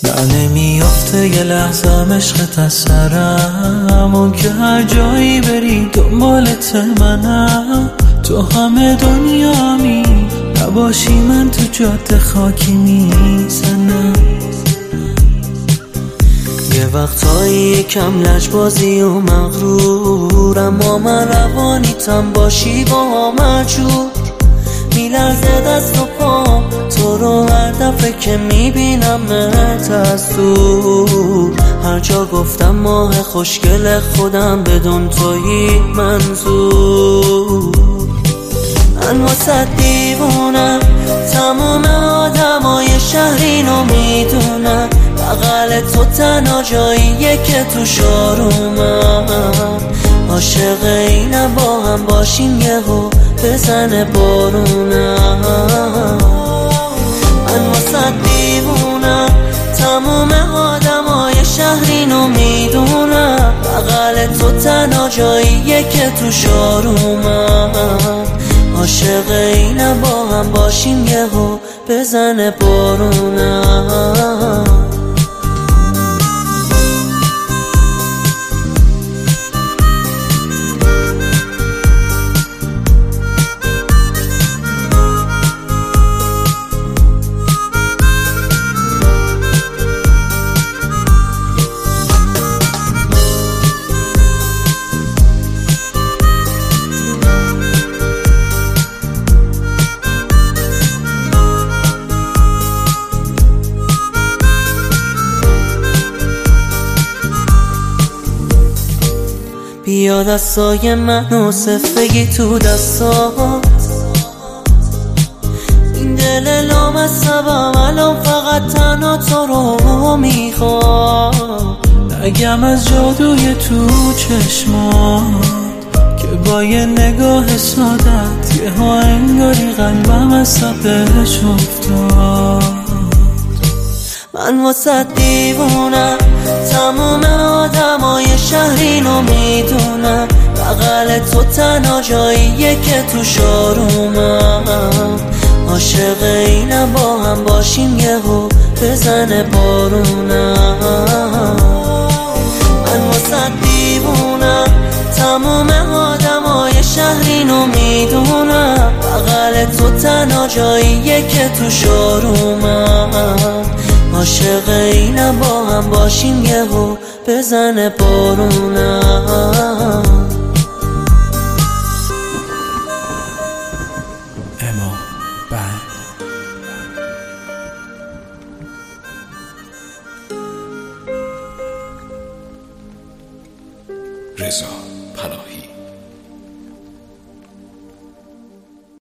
نه نمیافته یه لحظه عشقت از سرم، اون که هر جایی بری دنبالت منم. تو همه دنیامی نباشی من تو جاده خاکی میزنم. یه وقتایی کم لجبازی و مغرور، اما من روانیتم باشی با مجور. میلرزه دست و پام تو رو هر دفعه که میبینمت از دور. هر جا گفتم ماه خوشگل خودم بدون تویی منظور. من واسه دیوونم، تمام آدمای شهر اینو میدونم. بغل تو تنها جاییه که تو شارومم. عاشق اینم با هم باشیم یهو بزنه بارونم. من واسه دیوونم، تمام آدمای شهر اینو میدونم. بغل تو تنها جاییه که تو شارومم. عاشق اینم با هم باشیم یهو بزنه بارونم. بیا دستای منو صفگی تو دستات. این دل لامصبم الان فقط تنها تو رو میخواد. نگم از جادوی تو چشمات که با یه نگاه سادت یه ها انگاری قلبم از صفش افتاد. من واسه دیوونم، تمام آدمای شهر اینو میدونم. بغل تو تنها جاییه که تو شارومم. عاشق اینم با هم باشیم یهو بزنه بارونم. من واسه دیوونم، تمام آدمای شهر اینو میدونم. بغل تو تنها جاییه که تو شارومم. عاشق اینم با هم باشیم یهو بزنه بارونم. اما رضا پناهی.